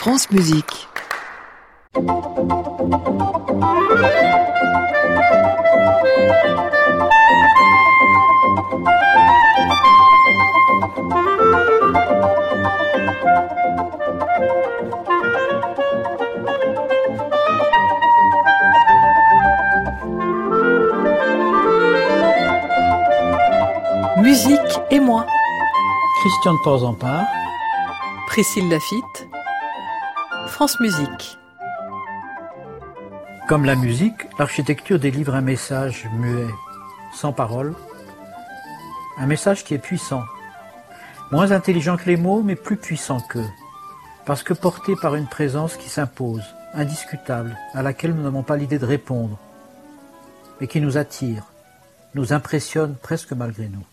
France Musique. Musique et moi. Christian de Porzampar. Priscille Lafitte. France Musique. Comme la musique, l'architecture délivre un message muet, sans parole. Un message qui est puissant. Moins intelligent que les mots, mais plus puissant qu'eux. Parce que porté par une présence qui s'impose, indiscutable, à laquelle nous n'avons pas l'idée de répondre, mais qui nous attire, nous impressionne presque malgré nous.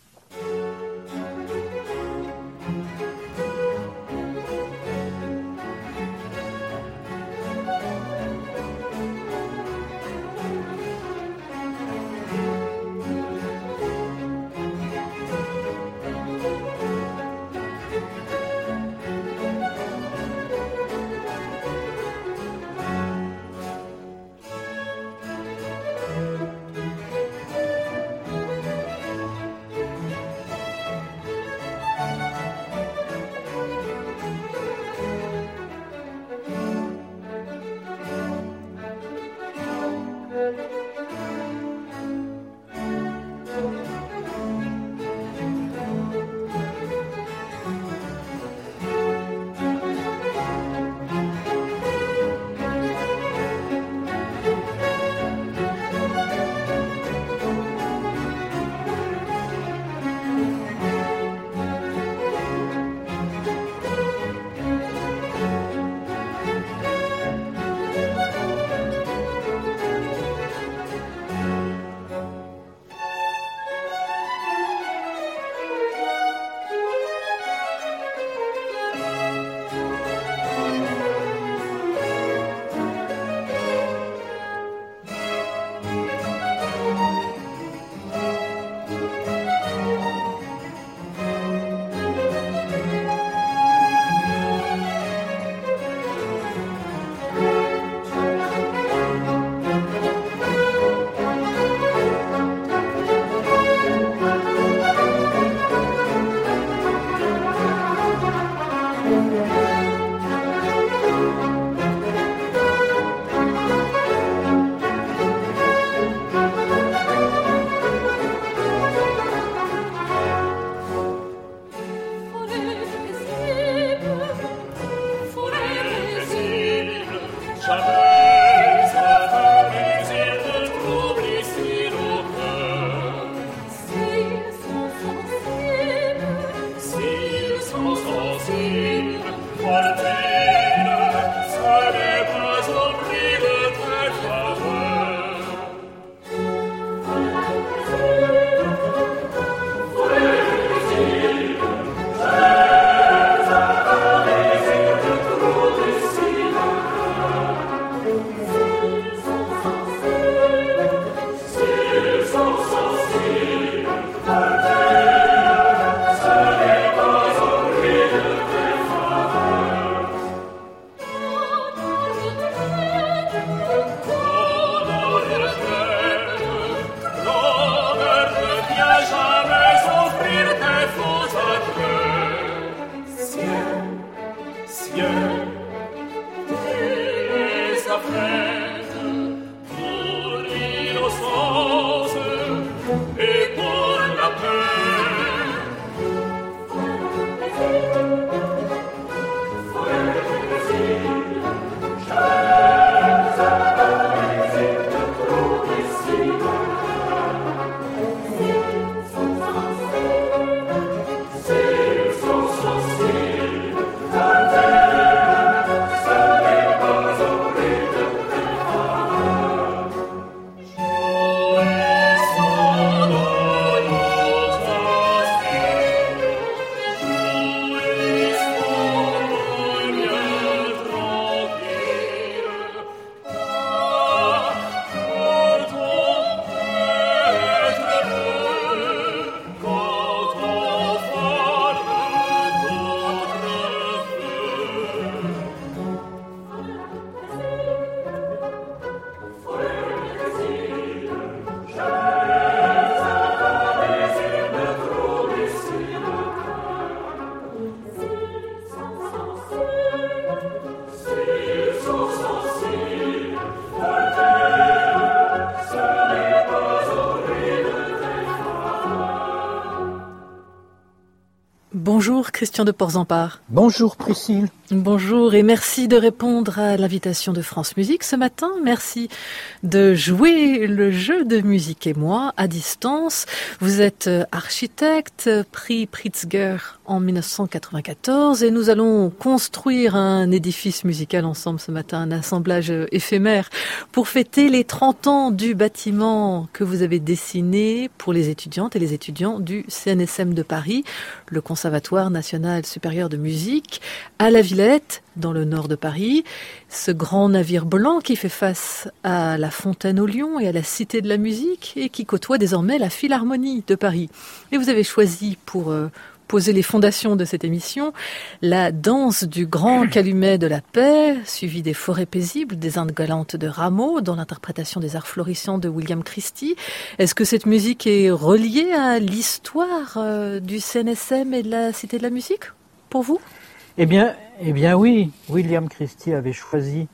Christian de Porzampar. Bonjour Priscille. Bonjour et merci de répondre à l'invitation de France Musique ce matin. Merci de jouer le jeu de Musique et moi à distance. Vous êtes architecte, prix Pritzker en 1994 et nous allons construire un édifice musical ensemble ce matin, un assemblage éphémère pour fêter les 30 ans du bâtiment que vous avez dessiné pour les étudiantes et les étudiants du CNSM de Paris, le Conservatoire national supérieur de musique, à la Villette, dans le nord de Paris. Ce grand navire blanc qui fait face à la Fontaine au Lion et à la Cité de la musique et qui côtoie désormais la Philharmonie de Paris. Et vous avez choisi pour poser les fondations de cette émission la danse du grand calumet de la paix, suivie des forêts paisibles, des Indes galantes de Rameau, dans l'interprétation des arts florissants de William Christie. Est-ce que cette musique est reliée à l'histoire du CNSM et de la Cité de la musique, pour vous ? Eh bien oui, William Christie avait choisi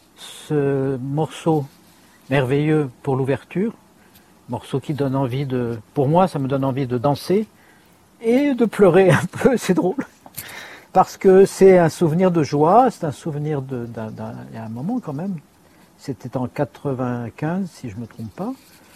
ce morceau merveilleux pour l'ouverture, morceau qui donne envie pour moi, ça me donne envie de danser et de pleurer un peu, c'est drôle, parce que c'est un souvenir de joie, c'est un souvenir il y a un moment quand même, c'était en 95 si je ne me trompe pas,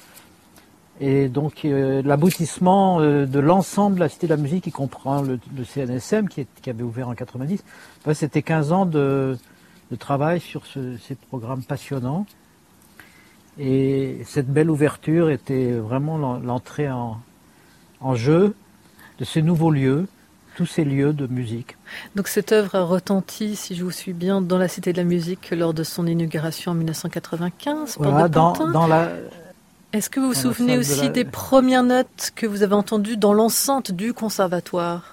et donc l'aboutissement de l'ensemble de la Cité de la musique qui comprend le CNSM qui avait ouvert en 90, c'était 15 ans de travail sur ces programmes passionnants, et cette belle ouverture était vraiment l'entrée en jeu de ces nouveaux lieux, tous ces lieux de musique. Donc cette œuvre a retenti, si je vous suis bien, dans la Cité de la musique lors de son inauguration en 1995, voilà, Est-ce que vous vous souvenez aussi des premières notes que vous avez entendues dans l'enceinte du conservatoire ?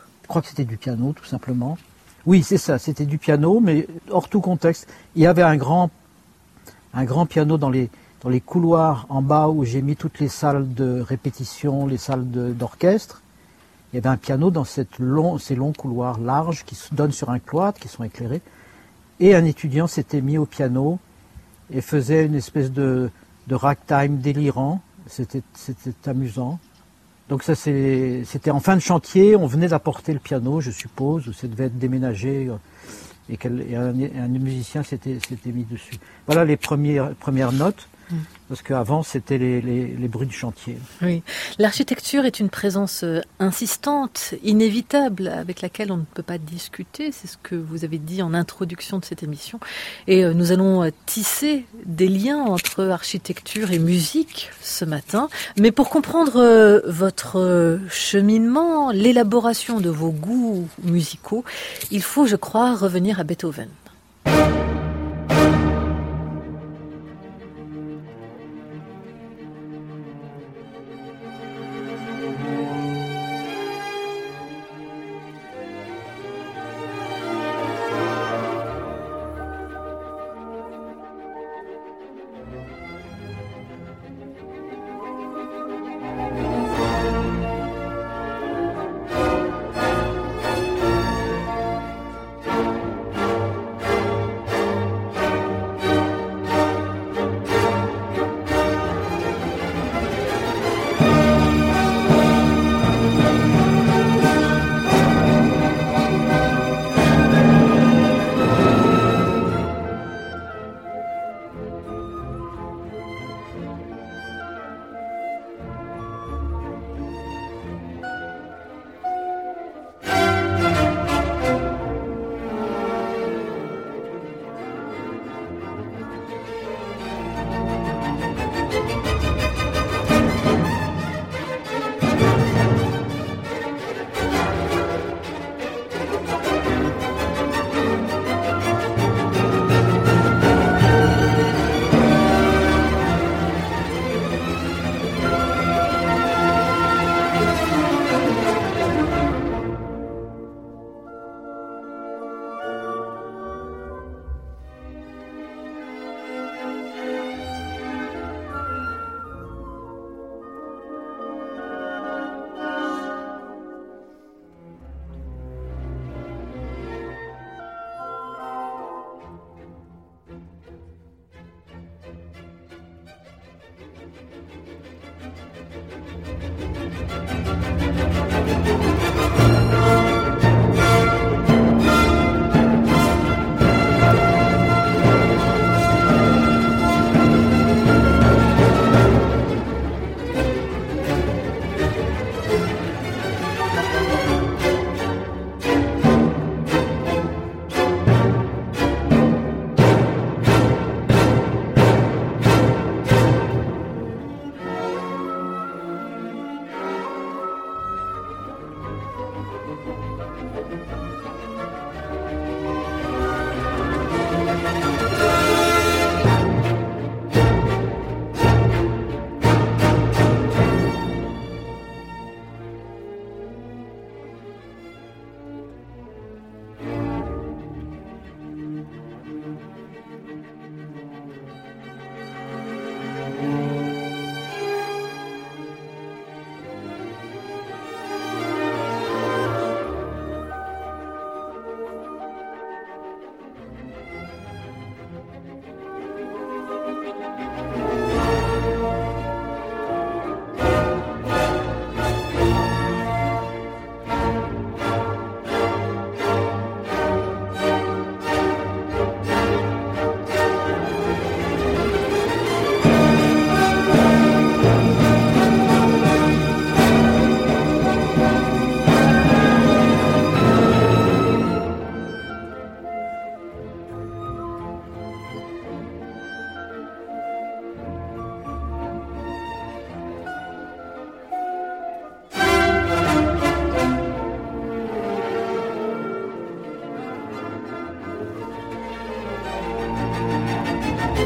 Je crois que c'était du piano, tout simplement. Oui, c'est ça, c'était du piano, mais hors tout contexte. Il y avait un grand piano dans les couloirs en bas où j'ai mis toutes les salles de répétition, les salles d'orchestre. Il y avait un piano dans ces longs couloirs larges qui se donnent sur un cloître, qui sont éclairés. Et un étudiant s'était mis au piano et faisait une espèce de ragtime délirant. C'était amusant. Donc ça, c'était en fin de chantier, on venait d'apporter le piano, je suppose, ça devait être déménagé et un musicien s'était mis dessus. Voilà les premières notes. Parce qu'avant, c'était les bruits du chantier. Oui. L'architecture est une présence insistante, inévitable, avec laquelle on ne peut pas discuter. C'est ce que vous avez dit en introduction de cette émission. Et nous allons tisser des liens entre architecture et musique ce matin. Mais pour comprendre votre cheminement, l'élaboration de vos goûts musicaux, il faut, je crois, revenir à Beethoven.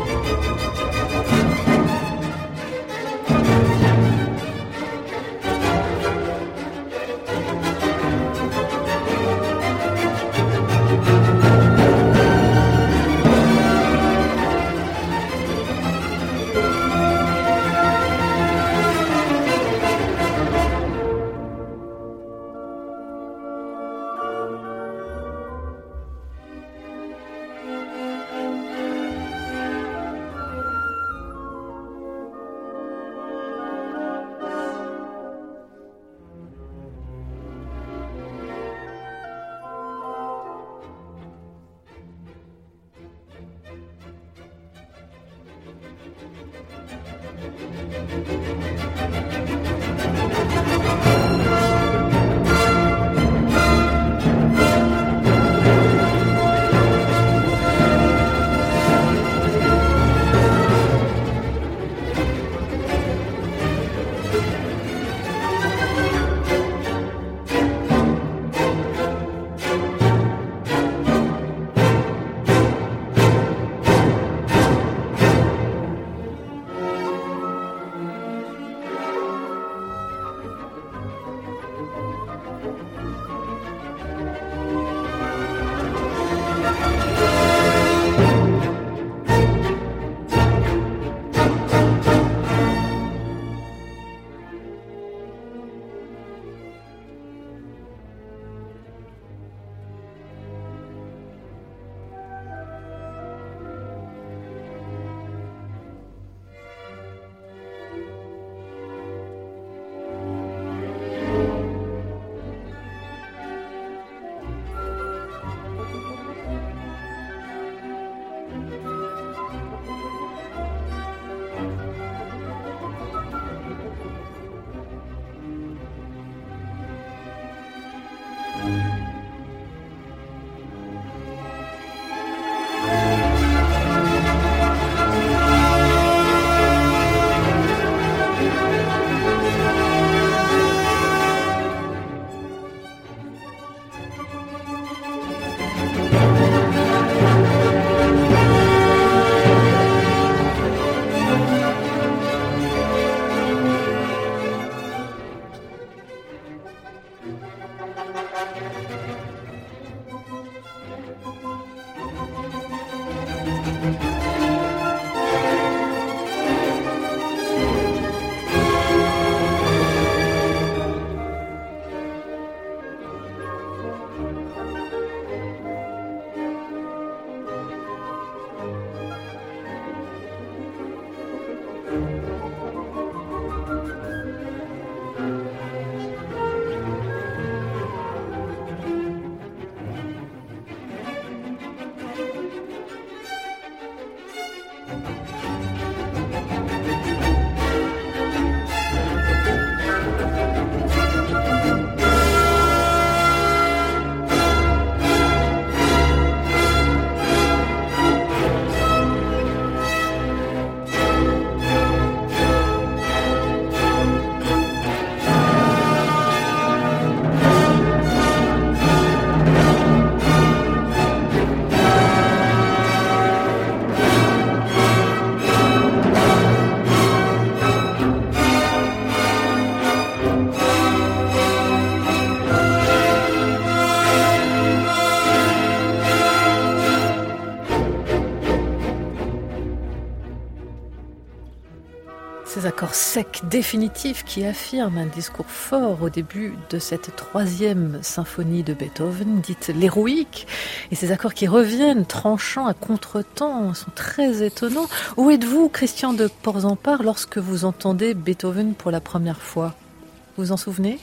Ces accords secs définitifs qui affirment un discours fort au début de cette troisième symphonie de Beethoven, dite l'héroïque, et ces accords qui reviennent tranchants à contre-temps sont très étonnants. Où êtes-vous, Christian de Porzampar, lorsque vous entendez Beethoven pour la première fois? Vous vous en souvenez?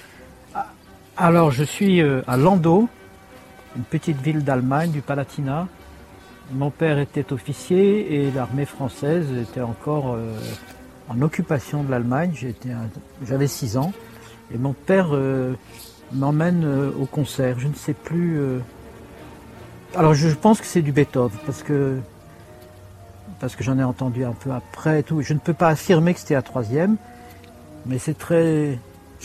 Alors, je suis à Landau, une petite ville d'Allemagne, du Palatinat. Mon père était officier et l'armée française était encore en occupation de l'Allemagne. J'avais 6 ans et mon père m'emmène au concert. Je ne sais plus. Alors je pense que c'est du Beethoven parce que j'en ai entendu un peu après et tout. Je ne peux pas affirmer que c'était la troisième, mais c'est très.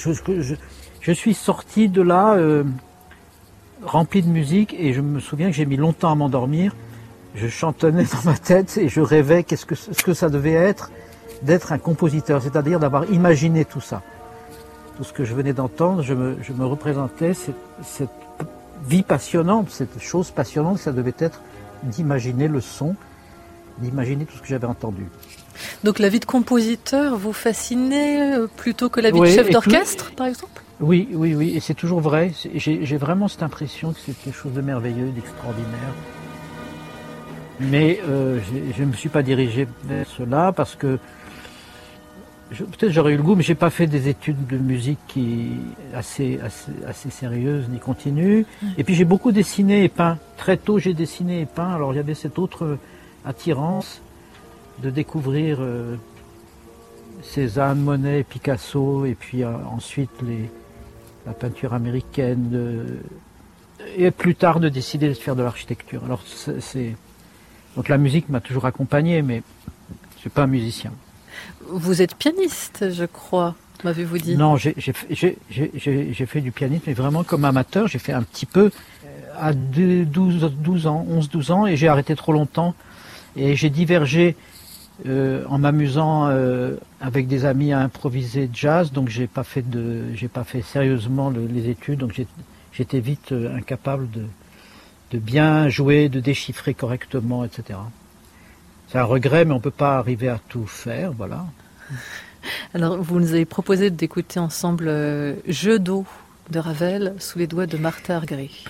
Je suis sorti de là rempli de musique et je me souviens que j'ai mis longtemps à m'endormir je chantonnais dans ma tête et je rêvais ce que ça devait être d'être un compositeur, c'est-à-dire d'avoir imaginé tout ça. Tout ce que je venais d'entendre, je me représentais cette vie passionnante, cette chose passionnante, ça devait être d'imaginer le son, d'imaginer tout ce que j'avais entendu. Donc la vie de compositeur vous fascinait plutôt que la vie de chef d'orchestre, par exemple ? Oui, et c'est toujours vrai. J'ai vraiment cette impression que c'est quelque chose de merveilleux, d'extraordinaire. Mais je ne me suis pas dirigé vers cela parce que peut-être j'aurais eu le goût, mais j'ai pas fait des études de musique assez sérieuses ni continues. Et puis j'ai beaucoup dessiné et peint. Très tôt j'ai dessiné et peint. Alors il y avait cette autre attirance de découvrir Cézanne, Monet, Picasso, et puis ensuite la peinture américaine, et plus tard de décider de faire de l'architecture. Alors donc la musique m'a toujours accompagné, mais je suis pas un musicien. Vous êtes pianiste, je crois, m'avez-vous dit? Non, j'ai fait du pianisme, mais vraiment comme amateur. J'ai fait un petit peu à 11-12 ans, et j'ai arrêté trop longtemps. Et j'ai divergé en m'amusant avec des amis à improviser jazz, donc j'ai pas fait sérieusement les études, donc j'étais vite incapable de bien jouer, de déchiffrer correctement, etc. C'est un regret, mais on peut pas arriver à tout faire, voilà. Alors, vous nous avez proposé d'écouter ensemble Jeu d'eau de Ravel sous les doigts de Martha Argerich.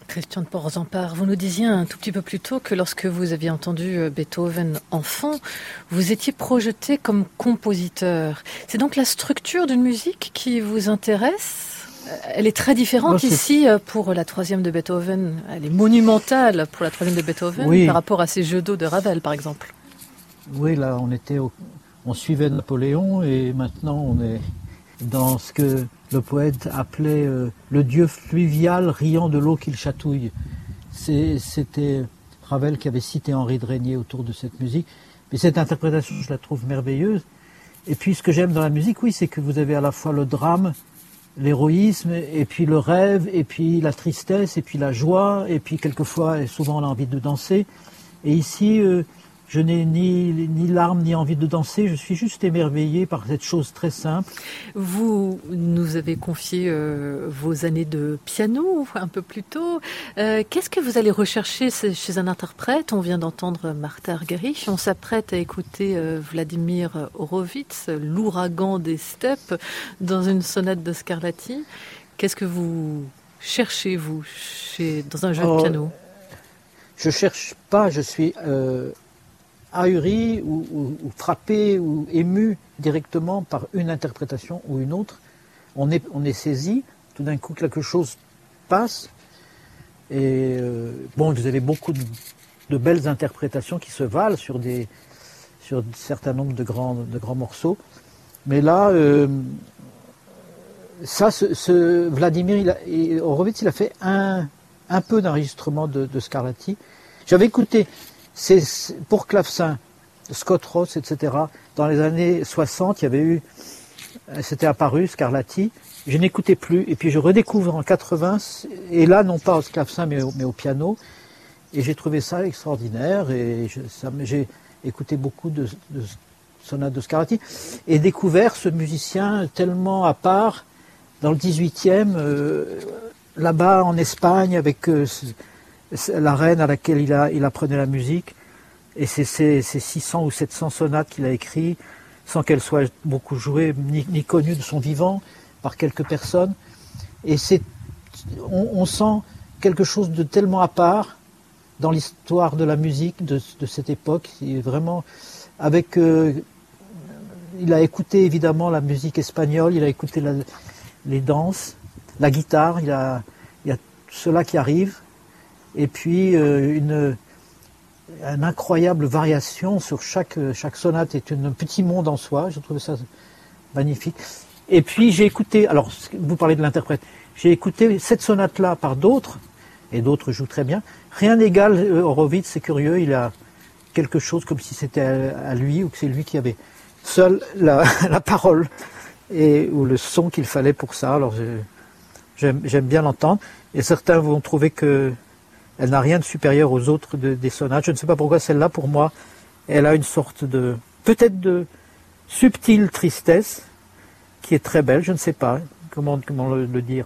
Christian de Porzampar, vous nous disiez un tout petit peu plus tôt que lorsque vous aviez entendu Beethoven enfant, vous étiez projeté comme compositeur. C'est donc la structure d'une musique qui vous intéresse ? Elle est très différente ici pour la troisième de Beethoven. Elle est monumentale pour la troisième de Beethoven par rapport à ces jeux d'eau de Ravel, par exemple. Oui, là, on suivait Napoléon et maintenant on est dans ce que le poète appelait le dieu fluvial riant de l'eau qu'il chatouille. C'était Ravel qui avait cité Henri de Régnier autour de cette musique. Mais cette interprétation, je la trouve merveilleuse. Et puis ce que j'aime dans la musique, oui, c'est que vous avez à la fois le drame, l'héroïsme, et puis le rêve, et puis la tristesse, et puis la joie, et puis quelquefois, et souvent on a envie de danser. Et ici, je n'ai ni larmes ni envie de danser, je suis juste émerveillé par cette chose très simple. Vous nous avez confié vos années de piano un peu plus tôt. Qu'est-ce que vous allez rechercher chez un interprète ? On vient d'entendre Martha Argerich, on s'apprête à écouter Vladimir Horowitz, l'ouragan des steppes, dans une sonate de Scarlatti. Qu'est-ce que vous cherchez, vous, dans un jeu de piano ? Je cherche pas, je suis ahuri ou frappé ou ému directement par une interprétation ou une autre. On est saisi, tout d'un coup quelque chose passe. Et vous avez beaucoup de belles interprétations qui se valent sur un certain nombre de grands morceaux. Mais là, Vladimir Horowitz, il a fait un peu d'enregistrement de Scarlatti. J'avais écouté pour clavecin, Scott Ross, etc. Dans les années 60, il y avait eu, c'était apparu, Scarlatti. Je n'écoutais plus, et puis je redécouvre en 80, et là, non pas au clavecin, mais au piano. Et j'ai trouvé ça extraordinaire, et j'ai écouté beaucoup de sonates de Scarlatti, et découvert ce musicien tellement à part, dans le 18e, là-bas en Espagne, avec la reine à laquelle il apprenait la musique, et c'est ces 600 ou 700 sonates qu'il a écrites, sans qu'elles soient beaucoup jouées, ni connues de son vivant, par quelques personnes. Et on sent quelque chose de tellement à part dans l'histoire de la musique de cette époque. Il est vraiment il a écouté évidemment la musique espagnole, il a écouté les danses, la guitare, il y a cela qui arrive. Et puis une incroyable variation sur chaque sonate est un petit monde en soi. Je trouve ça magnifique. Et puis j'ai écouté, alors vous parlez de l'interprète, j'ai écouté cette sonate-là par d'autres, et d'autres jouent très bien. Rien n'égale Horowitz, c'est curieux, il a quelque chose comme si c'était à lui, ou que c'est lui qui avait seul la parole, ou le son qu'il fallait pour ça. Alors j'aime bien l'entendre, et certains vont trouver que elle n'a rien de supérieur aux autres des sonates. Je ne sais pas pourquoi celle-là, pour moi, elle a une sorte peut-être de subtile tristesse, qui est très belle, je ne sais pas comment le dire.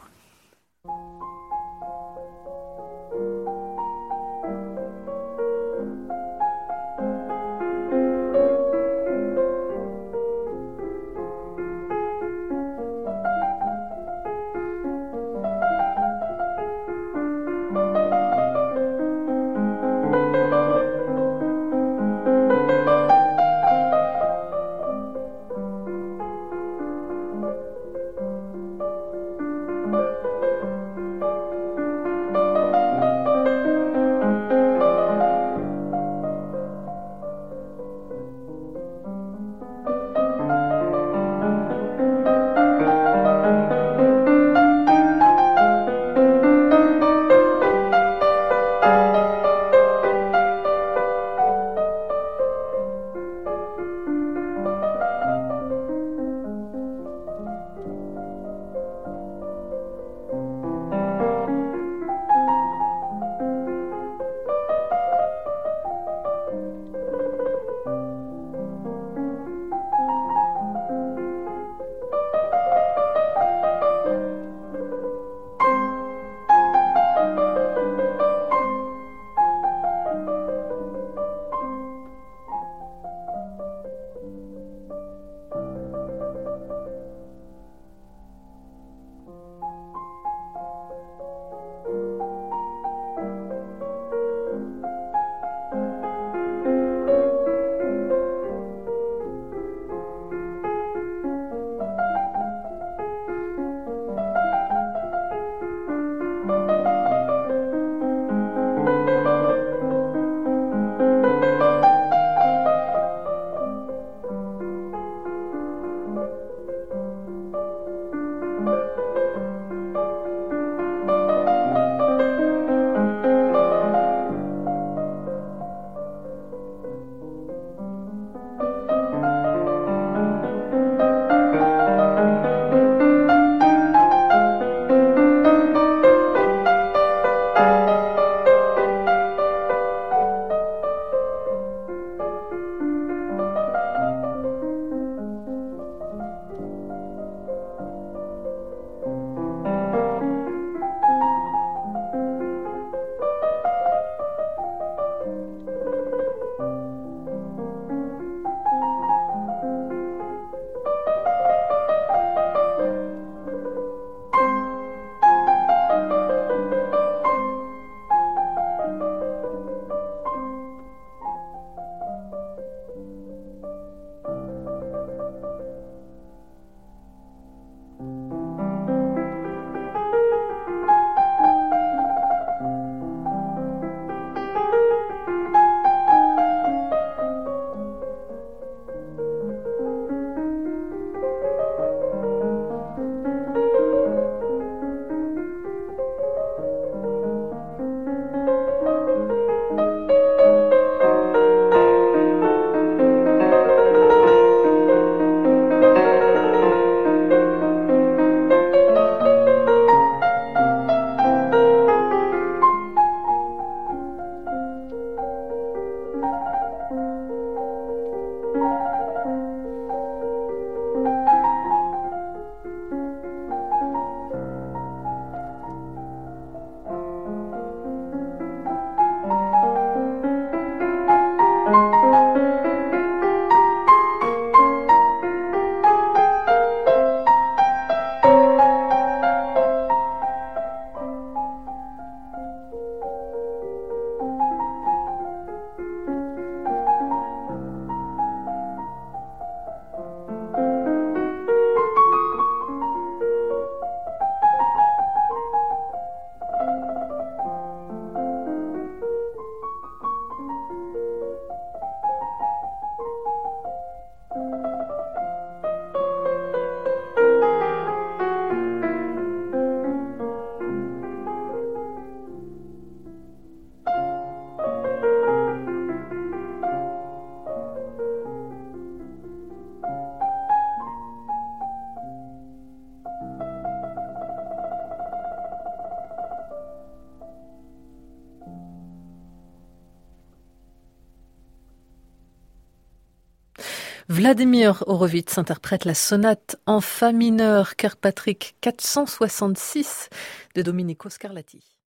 Vladimir Horowitz interprète la sonate en fa mineur Kirkpatrick 466 de Domenico Scarlatti.